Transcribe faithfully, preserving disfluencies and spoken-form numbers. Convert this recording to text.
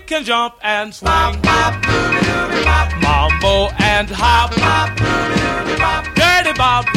can jump and swing. Mambo and hop. Dirty Bob